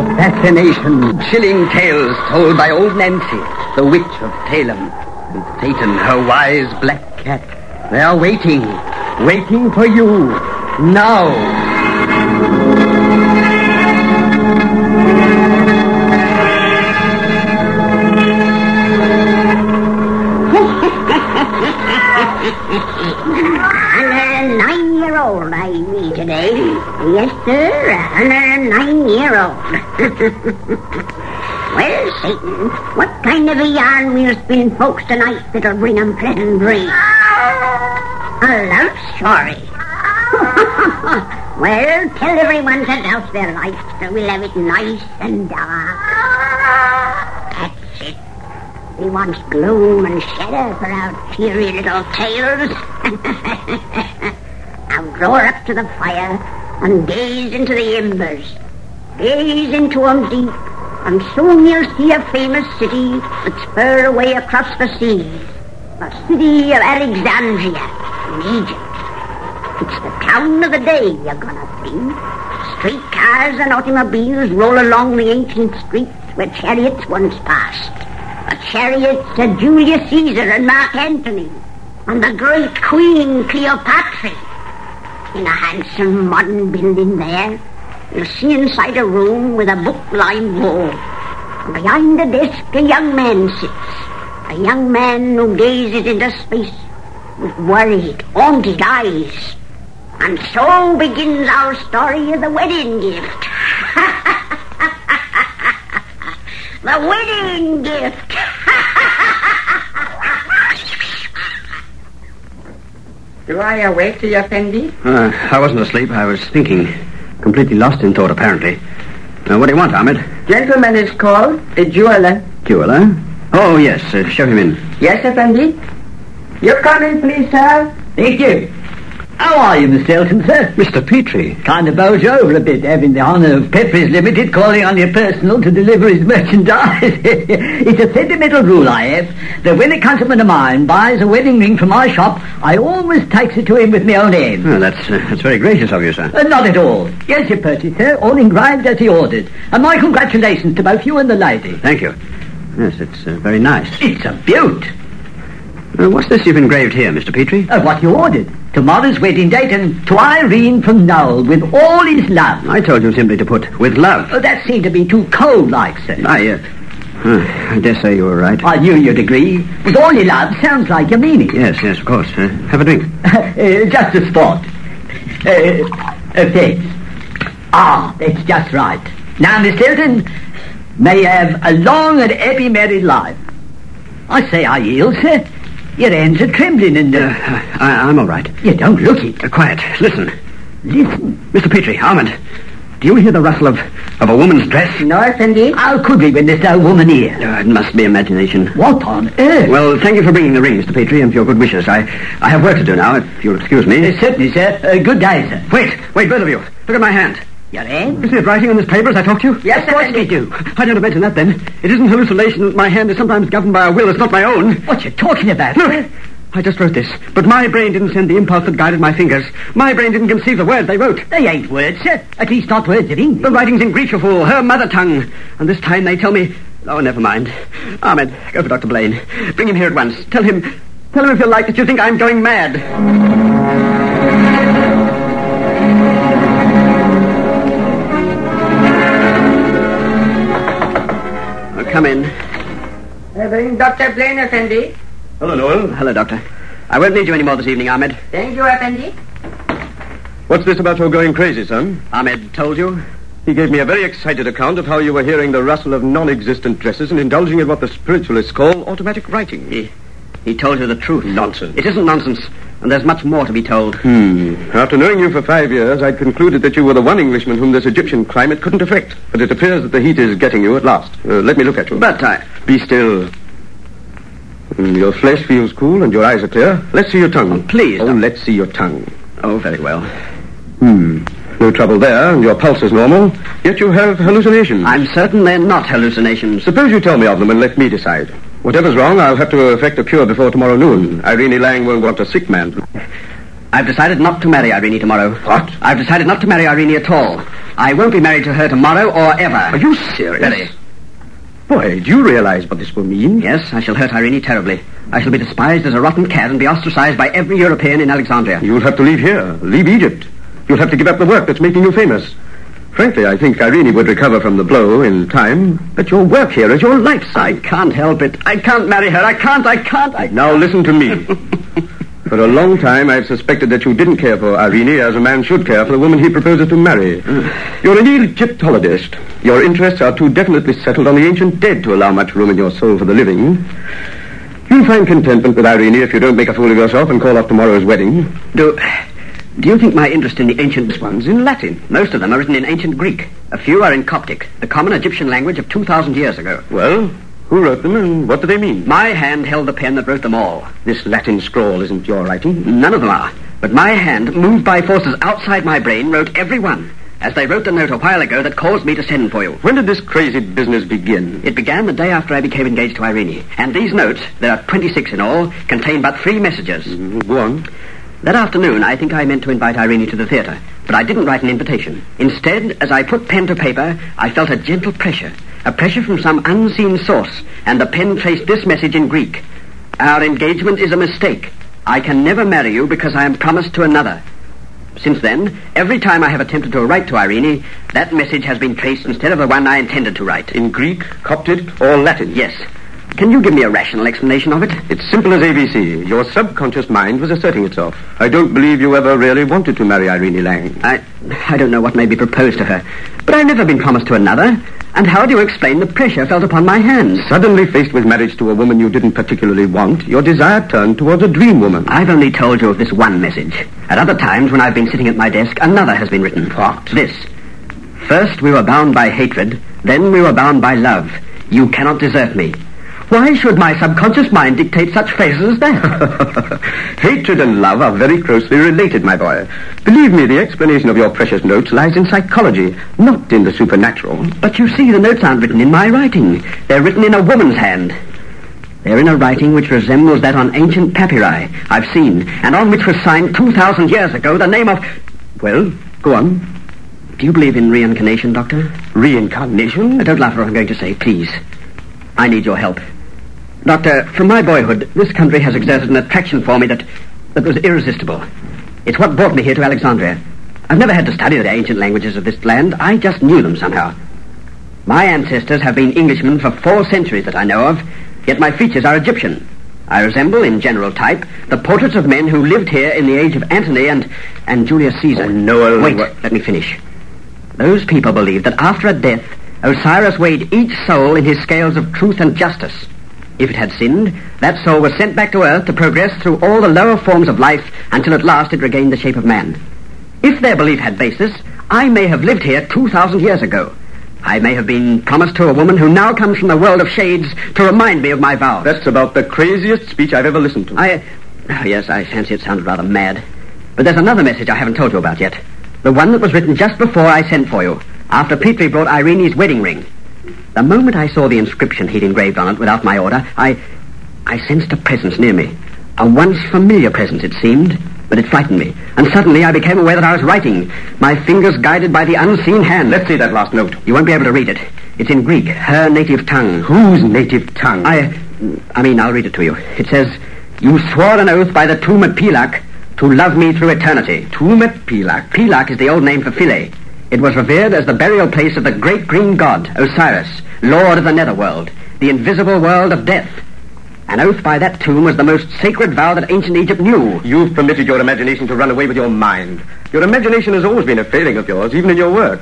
of fascination. Chilling tales told by old Nancy, the witch of Salem, and Satan, her wise black cat. They are waiting for you, now. And a 9-year-old I meet today. Yes, sir, a 9-year-old. Well, Satan, what kind of a yarn we'll spin folks tonight that'll bring 'em pleasant dreams? A love story. Well, tell everyone to douse their lights so we'll have it nice and dark. That's it. We want gloom and shadow for our cheery little tales. Now draw up to the fire and gaze into the embers. Gaze into 'em deep, and soon you'll see a famous city that's far away across the seas. The city of Alexandria in Egypt. It's the town of the day you're gonna see. Streetcars and automobiles roll along the ancient streets where chariots once passed. The chariots of Julius Caesar and Mark Antony, and the great Queen Cleopatra. In a handsome modern building there, you'll see inside a room with a book-lined wall. And behind the desk a young man sits. A young man who gazes into space with worried, haunted eyes. And so begins our story of the wedding gift. The wedding gift. Do I awake you, Effendi? I wasn't asleep. I was thinking. Completely lost in thought, apparently. What do you want, Ahmed? Gentleman is called the jeweler. Jeweler? Oh, yes. Show him in. Yes, Effendi? You come in, please, sir. Thank you. How are you, Mr. Elton, sir? Mr. Petrie. Kind of bows you over a bit, having the honour of Pepperidge Limited calling on your personal to deliver his merchandise. It's a sentimental rule I have, that when a countryman of mine buys a wedding ring from my shop, I always takes it to him with my own hand. Oh, that's very gracious of you, sir. Not at all. Yes, your purchase, sir, all engraved as he ordered. And my congratulations to both you and the lady. Thank you. Yes, it's very nice. It's a beaut. What's this you've engraved here, Mr. Petrie? What you ordered. Tomorrow's wedding date, and to Irene from Noel, with all his love. I told you simply to put, with love. That seemed to be too cold-like, sir. I dare say you were right. I knew you'd agree. With all your love sounds like you mean it. Yes, of course. Have a drink. Just a spot. Thanks. That's just right. Now, Miss Hilton, may you have a long and happy married life. I say I yield, sir. Your hands are trembling and... I'm all right. You don't look it. Quiet. Listen. Listen. Mr. Petrie, Ahmed, do you hear the rustle of a woman's dress? No, Effendi. How could we when there's no woman here? It must be imagination. What on earth? Well, thank you for bringing the ring, Mr. Petrie, and for your good wishes. I have work to do now, if you'll excuse me. Certainly, sir. Good day, sir. Wait, both of you. Look at my hand. Your hand? Isn't it writing on this paper as I talk to you? Yes, of course we do. I don't imagine that, then. It isn't hallucination that my hand is sometimes governed by a will that's not my own. What you talking about, Look, sir? I just wrote this, but my brain didn't send the impulse that guided my fingers. My brain didn't conceive the words they wrote. They ain't words, sir. At least not words of English. The writing's in Greek, you fool, her mother tongue. And this time they tell me... Oh, never mind. Ahmed, go for Dr. Blaine. Bring him here at once. Tell him if you like that you think I'm going mad. Come in. Bring Dr. Blaine, Effendi. Hello, Noel. Hello, Doctor. I won't need you any more this evening, Ahmed. Thank you, Effendi. What's this about your going crazy, son? Ahmed told you? He gave me a very excited account of how you were hearing the rustle of non-existent dresses and indulging in what the spiritualists call automatic writing. He told you the truth. Nonsense. It isn't nonsense, and there's much more to be told. After knowing you for 5 years, I'd concluded that you were the one Englishman whom this Egyptian climate couldn't affect. But it appears that the heat is getting you at last. Let me look at you. But I... Be still. Your flesh feels cool and your eyes are clear. Let's see your tongue. Oh, please. Let's see your tongue. Oh, very well. No trouble there, and your pulse is normal. Yet you have hallucinations. I'm certain they're not hallucinations. Suppose you tell me of them and let me decide. Whatever's wrong, I'll have to effect a cure before tomorrow noon. Irene Lang won't want a sick man. I've decided not to marry Irene tomorrow. What? I've decided not to marry Irene at all. I won't be married to her tomorrow or ever. Are you serious? Very. Boy, do you realize what this will mean? Yes, I shall hurt Irene terribly. I shall be despised as a rotten cat and be ostracized by every European in Alexandria. You'll have to leave here. Leave Egypt. You'll have to give up the work that's making you famous. Frankly, I think Irene would recover from the blow in time, but your work here is your lifestyle. I can't help it. I can't marry her. I can't. Now listen to me. For a long time, I've suspected that you didn't care for Irene as a man should care for the woman he proposes to marry. You're an Egyptologist. Your interests are too definitely settled on the ancient dead to allow much room in your soul for the living. You'll find contentment with Irene if you don't make a fool of yourself and call off tomorrow's wedding. Do you think my interest in the ancient ones in Latin? Most of them are written in ancient Greek. A few are in Coptic, the common Egyptian language of 2,000 years ago. Well, who wrote them and what do they mean? My hand held the pen that wrote them all. This Latin scrawl isn't your writing? None of them are. But my hand, moved by forces outside my brain, wrote every one, as they wrote the note a while ago that caused me to send for you. When did this crazy business begin? It began the day after I became engaged to Irene. And these notes, there are 26 in all, contain but 3 messages. Go on. That afternoon, I think I meant to invite Irene to the theater, but I didn't write an invitation. Instead, as I put pen to paper, I felt a gentle pressure, a pressure from some unseen source, and the pen traced this message in Greek. Our engagement is a mistake. I can never marry you because I am promised to another. Since then, every time I have attempted to write to Irene, that message has been traced instead of the one I intended to write. In Greek, Coptic, or Latin? Yes. Can you give me a rational explanation of it? It's simple as ABC. Your subconscious mind was asserting itself. I don't believe you ever really wanted to marry Irene Lang. I don't know what may be proposed to her, but I've never been promised to another. And how do you explain the pressure felt upon my hands? Suddenly faced with marriage to a woman you didn't particularly want, your desire turned towards a dream woman. I've only told you of this one message. At other times, when I've been sitting at my desk, another has been written. What? This. First we were bound by hatred, then we were bound by love. You cannot desert me. Why should my subconscious mind dictate such phrases as that? Hatred and love are very closely related, my boy. Believe me, the explanation of your precious notes lies in psychology, not in the supernatural. But you see, the notes aren't written in my writing. They're written in a woman's hand. They're in a writing which resembles that on ancient papyri I've seen, and on which was signed 2,000 years ago the name of... Well, go on. Do you believe in reincarnation, Doctor? Reincarnation? Don't laugh at what I'm going to say, please. I need your help. Doctor, from my boyhood, this country has exerted an attraction for me that was irresistible. It's what brought me here to Alexandria. I've never had to study the ancient languages of this land. I just knew them somehow. My ancestors have been Englishmen for 4 centuries that I know of, yet my features are Egyptian. I resemble, in general type, the portraits of men who lived here in the age of Antony and Julius Caesar. Oh, no, Wait, let me finish. Those people believed that after a death, Osiris weighed each soul in his scales of truth and justice. If it had sinned, that soul was sent back to earth to progress through all the lower forms of life until at last it regained the shape of man. If their belief had basis, I may have lived here 2,000 years ago. I may have been promised to a woman who now comes from the world of shades to remind me of my vows. That's about the craziest speech I've ever listened to. Yes, I fancy it sounded rather mad. But there's another message I haven't told you about yet. The one that was written just before I sent for you, after Petrie brought Irene's wedding ring. The moment I saw the inscription he'd engraved on it without my order, I sensed a presence near me. A once familiar presence, it seemed, but it frightened me. And suddenly I became aware that I was writing, my fingers guided by the unseen hand. Let's see that last note. You won't be able to read it. It's in Greek, her native tongue. Whose native tongue? I'll read it to you. It says, you swore an oath by the tomb at Pilak to love me through eternity. Tomb at Pilak? Pilak is the old name for Philae. It was revered as the burial place of the great green god, Osiris, lord of the netherworld, the invisible world of death. An oath by that tomb was the most sacred vow that ancient Egypt knew. You've permitted your imagination to run away with your mind. Your imagination has always been a failing of yours, even in your work.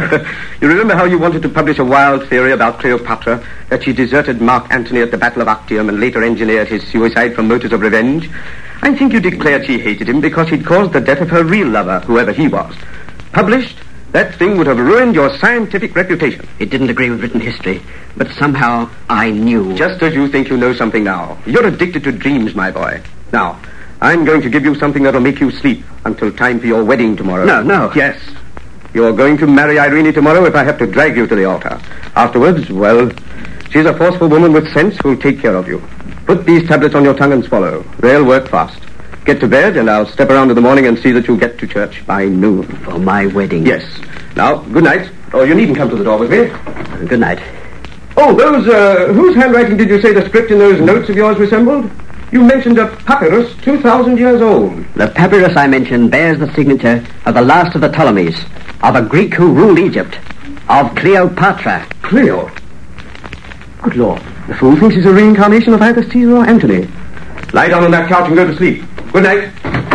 You remember how you wanted to publish a wild theory about Cleopatra, that she deserted Mark Antony at the Battle of Actium and later engineered his suicide from motives of revenge? I think you declared she hated him because he'd caused the death of her real lover, whoever he was. Published, that thing would have ruined your scientific reputation. It didn't agree with written history, but somehow I knew. Just as you think you know something now. You're addicted to dreams, my boy. Now, I'm going to give you something that'll make you sleep until time for your wedding tomorrow. No. Yes. You're going to marry Irene tomorrow if I have to drag you to the altar. Afterwards, well, she's a forceful woman with sense who'll take care of you. Put these tablets on your tongue and swallow. They'll work fast. Get to bed, and I'll step around in the morning and see that you get to church by noon. For my wedding? Yes. Now, good night. Oh, you needn't come to the door with me. Good night. Oh, whose handwriting did you say the script in those notes of yours resembled? You mentioned a papyrus 2,000 years old. The papyrus I mentioned bears the signature of the last of the Ptolemies, of a Greek who ruled Egypt, of Cleopatra. Cleo? Good Lord. The fool thinks he's a reincarnation of either Caesar or Antony. Lie down on that couch and go to sleep. Good night.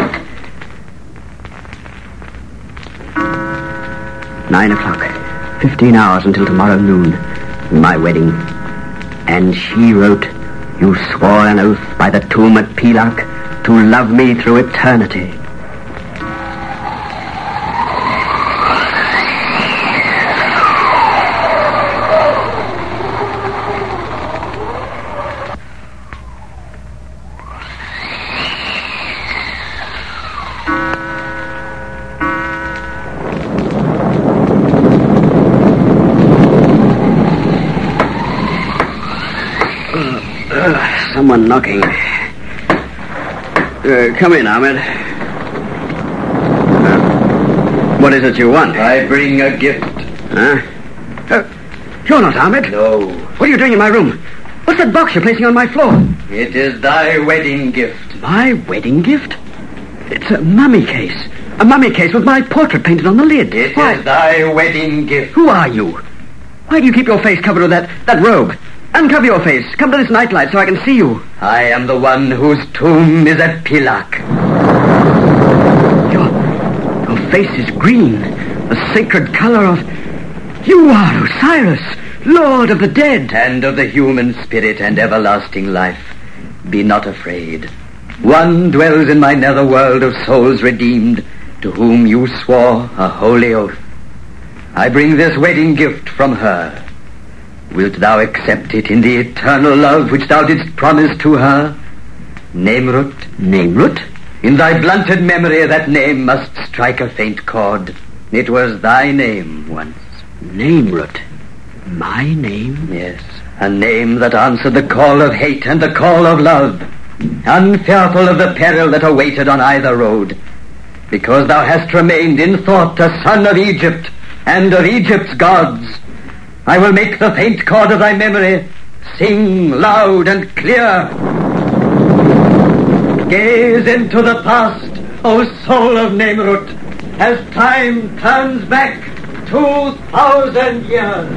9 o'clock. 15 hours until tomorrow noon. My wedding. And she wrote, "You swore an oath by the tomb at Pilac to love me through eternity." Someone knocking. Come in, Ahmed. What is it you want? I bring a gift. Huh? You're not Ahmed. No. What are you doing in my room? What's that box you're placing on my floor? It is thy wedding gift. My wedding gift? It's a mummy case. A mummy case with my portrait painted on the lid. It is thy wedding gift. Who are you? Why do you keep your face covered with that robe? Uncover your face. Come to this nightlight so I can see you. I am the one whose tomb is at Pilac. Your face is green. The sacred color of... You are Osiris, Lord of the dead. And of the human spirit and everlasting life. Be not afraid. One dwells in my netherworld of souls redeemed, to whom you swore a holy oath. I bring this wedding gift from her. Wilt thou accept it in the eternal love which thou didst promise to her? Nemrut? Nemrut? In thy blunted memory that name must strike a faint chord. It was thy name once. Nemrut? My name? Yes, a name that answered the call of hate and the call of love, unfearful of the peril that awaited on either road. Because thou hast remained in thought a son of Egypt and of Egypt's gods, I will make the faint chord of thy memory sing loud and clear. Gaze into the past, O soul of Nemrut, as time turns back 2,000 years.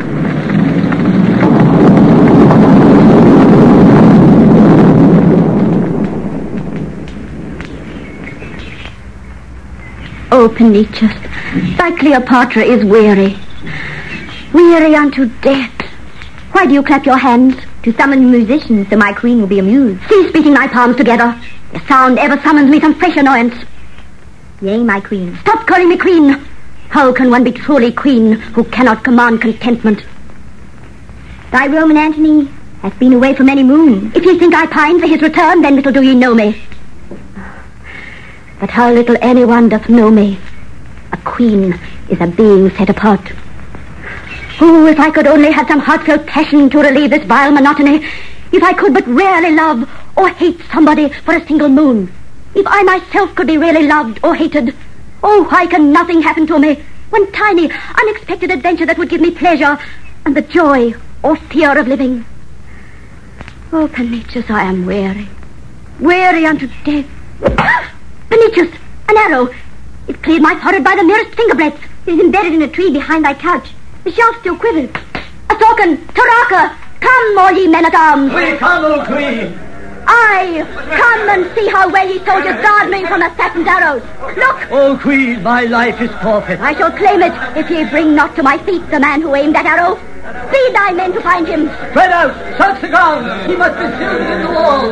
O Panichas, thy Cleopatra is weary. Weary unto death. Why do you clap your hands? To summon musicians, so my queen will be amused. Cease beating thy palms together. The sound ever summons me some fresh annoyance. Yea, my queen. Stop calling me queen. How can one be truly queen who cannot command contentment? Thy Roman Antony hath been away for many moons. If ye think I pine for his return, then little do ye know me. But how little anyone doth know me. A queen is a being set apart. Oh, if I could only have some heartfelt passion to relieve this vile monotony. If I could but rarely love or hate somebody for a single moon. If I myself could be really loved or hated. Oh, why can nothing happen to me? One tiny, unexpected adventure that would give me pleasure and the joy or fear of living. Oh, Panichas, I am weary. Weary unto death. Panichas, an arrow. It cleared my forehead by the merest finger breadth. It is embedded in a tree behind thy couch. The shaft still quivers. A falcon, Taraka, come, all ye men-at-arms. We come, O Queen. Aye, come and see how well ye soldiers guard me from assassin's arrows. Look! O Queen, my life is forfeit. I shall claim it if ye bring not to my feet the man who aimed that arrow. Speed thy men to find him. Spread out, search the ground. He must be sealed in the wall.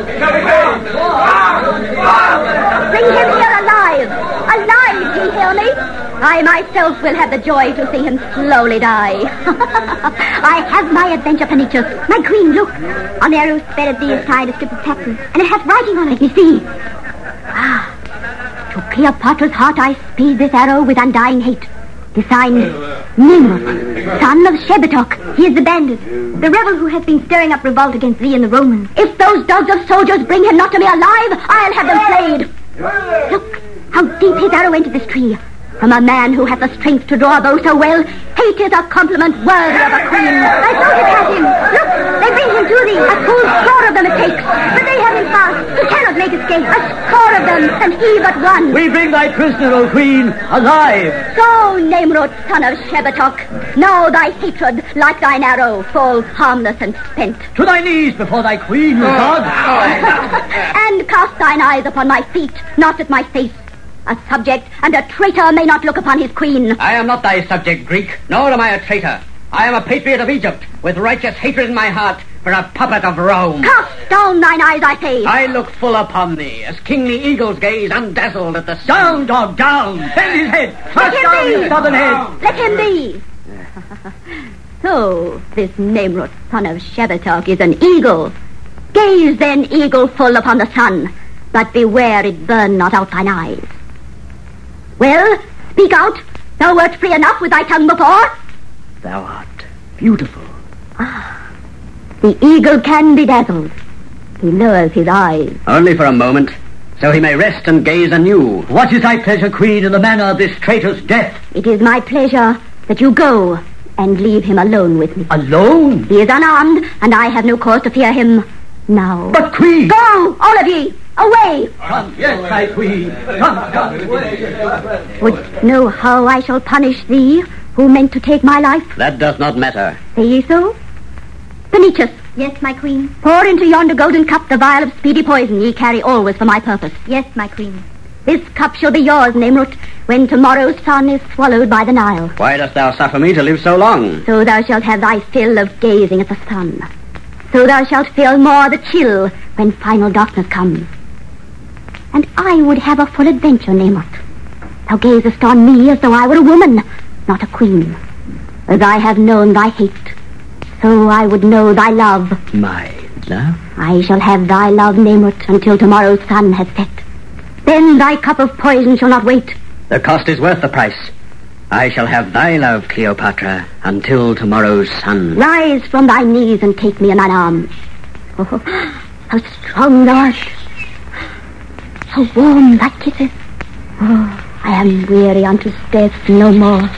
Bring him here alive. Alive, ye hear me? I myself will have the joy to see him slowly die. I have my adventure, Panichas. My queen, look. On the arrow's thread thee is tied a strip of satin, and it hath writing on it, you see. Ah, to Cleopatra's heart I speed this arrow with undying hate. The sign, Nimrod, son of Shebetok. He is the bandit, the rebel who has been stirring up revolt against thee and the Romans. If those dogs of soldiers bring him not to me alive, I'll have them flayed. Look, how deep his arrow entered this tree. From a man who hath the strength to draw a bow so well, hate is a compliment worthy of a queen. I thought it had him. Look, they bring him to thee. A full score of them it takes. But they have him fast. He cannot make escape. A score of them, and he but one. We bring thy prisoner, O queen, alive. So, Nemrut, son of Shebatok, now thy hatred, like thine arrow, falls harmless and spent. To thy knees before thy queen, O God. And cast thine eyes upon my feet, not at my face. A subject and a traitor may not look upon his queen. I am not thy subject, Greek, nor am I a traitor. I am a patriot of Egypt, with righteous hatred in my heart for a puppet of Rome. Cast down thine eyes, I say. I look full upon thee, as kingly eagles gaze undazzled at the sun. Down, dog, down. Bend his head. Let Thrust him down be. his stubborn head. Let him be. So, this Nemrut, son of Shebatok, is an eagle. Gaze then, eagle, full upon the sun, but beware it burn not out thine eyes. Well, speak out. Thou wert free enough with thy tongue before. Thou art beautiful. The eagle can be dazzled. He lowers his eyes. Only for a moment, so he may rest and gaze anew. What is thy pleasure, queen, in the manner of this traitor's death? It is my pleasure that you go and leave him alone with me. Alone? He is unarmed, and I have no cause to fear him now. But, queen! Go, all of ye! Away! Come, yes, thy queen. Come. Wouldst know how I shall punish thee, who meant to take my life? That does not matter. Say ye so? Demetrius. Yes, my queen. Pour into yonder golden cup the vial of speedy poison ye carry always for my purpose. Yes, my queen. This cup shall be yours, Nemrut, when tomorrow's sun is swallowed by the Nile. Why dost thou suffer me to live so long? So thou shalt have thy fill of gazing at the sun. So thou shalt feel more the chill when final darkness comes. And I would have a full adventure, Nemrut. Thou gazest on me as though I were a woman, not a queen. As I have known thy hate, so I would know thy love. My love? I shall have thy love, Nemrut, until tomorrow's sun has set. Then thy cup of poison shall not wait. The cost is worth the price. I shall have thy love, Cleopatra, until tomorrow's sun. Rise from thy knees and take me in thine arms. Oh, how strong thou art. How warm thy kisses. Oh, I am weary unto death no more.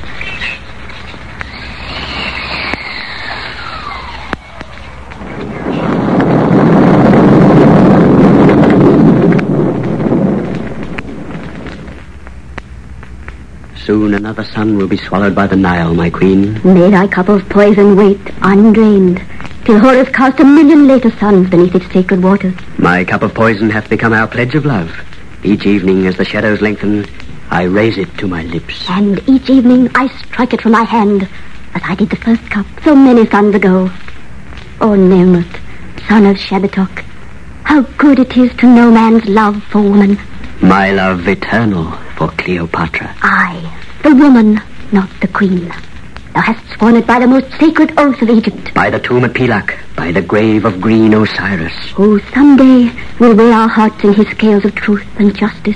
Soon another sun will be swallowed by the Nile, my queen. May thy cup of poison wait undrained, till Horus cast 1,000,000 later suns beneath its sacred waters. My cup of poison hath become our pledge of love. Each evening, as the shadows lengthen, I raise it to my lips. And each evening I strike it from my hand, as I did the first cup so many suns ago. O Nemrut, son of Shebatok, how good it is to know man's love for woman. My love eternal for Cleopatra. I, the woman, not the queen. Thou hast sworn it by the most sacred oath of Egypt. By the tomb at Pilac, by the grave of green Osiris. Who someday will weigh our hearts in his scales of truth and justice.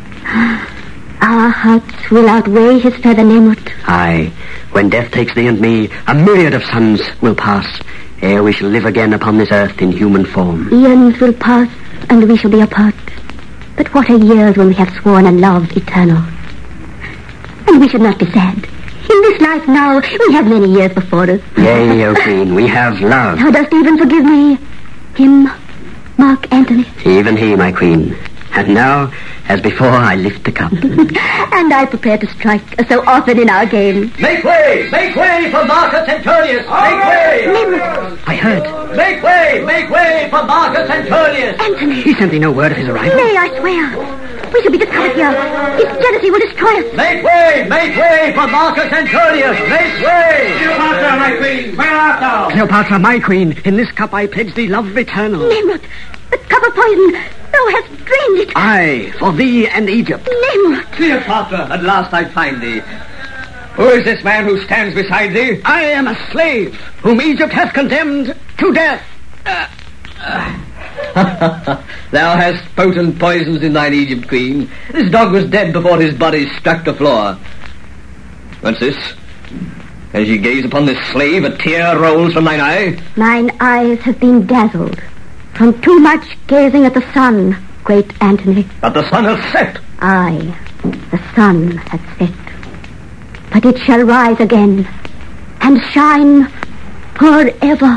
Our hearts will outweigh his feather, Nemrut. Aye, when death takes thee and me, a myriad of suns will pass, ere we shall live again upon this earth in human form. Eons will pass, and we shall be apart. But what are years when we have sworn a love eternal? And we should not be sad. In this life now, we have many years before us. Yea, O Queen, we have love. Thou dost even forgive me. Him, Mark Antony. Even he, my queen. And now, as before, I lift the cup. And I prepare to strike, as so often in our game. Make way for Marcus Antonius. Make way. Nemrut. I heard. Make way for Marcus Antonius. Antony. He sent thee no word of his arrival. Nay, I swear. We shall be discovered here. His jealousy will destroy us. Make way for Marcus Antonius. Make way. Cleopatra, my queen, where art thou? Cleopatra, my queen, in this cup I pledge thee love eternal. Nemrut, the cup of poison. Thou hast drained it. Aye, for thee and Egypt. Nemrut. Cleopatra, at last I find thee. Who is this man who stands beside thee? I am a slave, whom Egypt hath condemned to death. Thou hast potent poisons in thine Egypt, queen. This dog was dead before his body struck the floor. What's this? As ye gaze upon this slave, a tear rolls from thine eye. Mine eyes have been dazzled from too much gazing at the sun great Antony. But the sun has set. Aye, the sun has set. But it shall rise again and shine forever.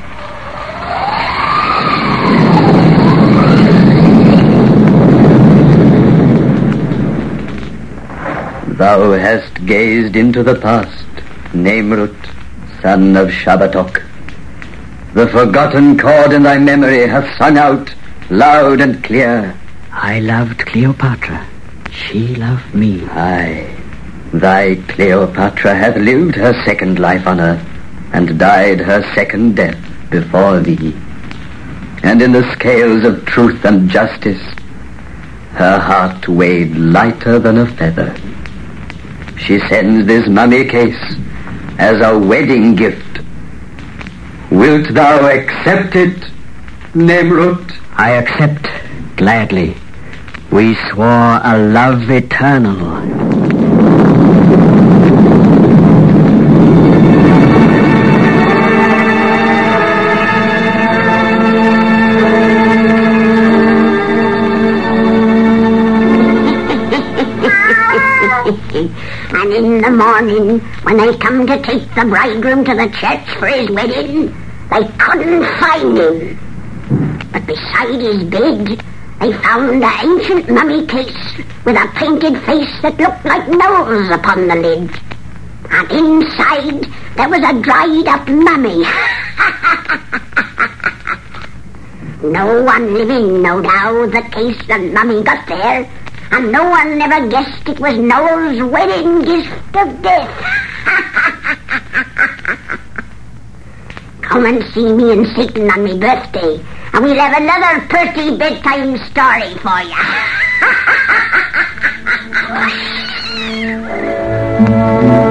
Thou hast gazed into the past, Nemrut, son of Shabbatok. The forgotten chord in thy memory hath sung out loud and clear. I loved Cleopatra. She loved me. Aye, thy Cleopatra hath lived her second life on earth, and died her second death before thee. And in the scales of truth and justice, her heart weighed lighter than a feather. She sends this mummy case as a wedding gift. Wilt thou accept it, Nemrut? I accept gladly. We swore a love eternal. And in the morning, when they come to take the bridegroom to the church for his wedding, they couldn't find him. But beside his bed, they found an ancient mummy case with a painted face that looked like nose upon the lid. And inside, there was a dried-up mummy. No one living know now the case the mummy got there, and no one ever guessed it was Noel's wedding gift of death. Come and see me and Satan on my birthday, and we'll have another pretty bedtime story for you.